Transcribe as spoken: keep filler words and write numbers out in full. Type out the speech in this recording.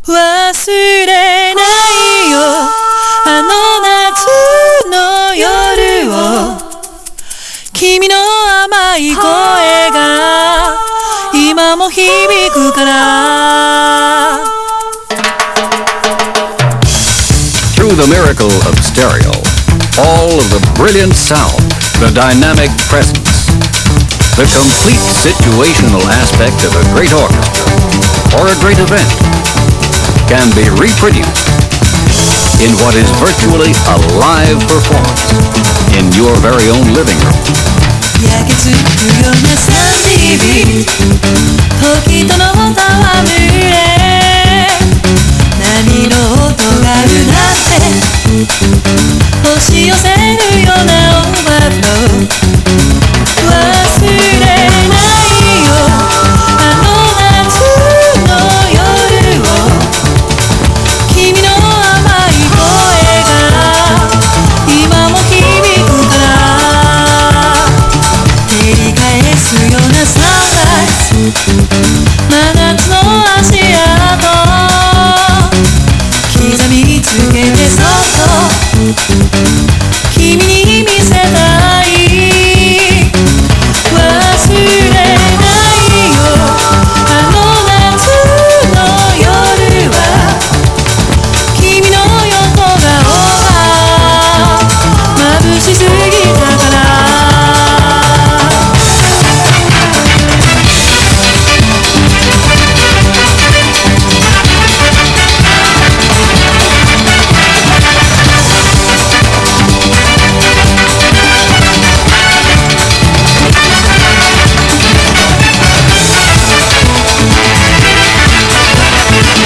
忘れないよあの夏の夜を君の甘い声が今も響くから Through the miracle of stereo, all of the brilliant sound, the dynamic presence, the complete situational aspect of a great orchestra or a great event can be reproduced in what is virtually a live performance in your very own living room. 焼けつくような サンディービー 時との戯れ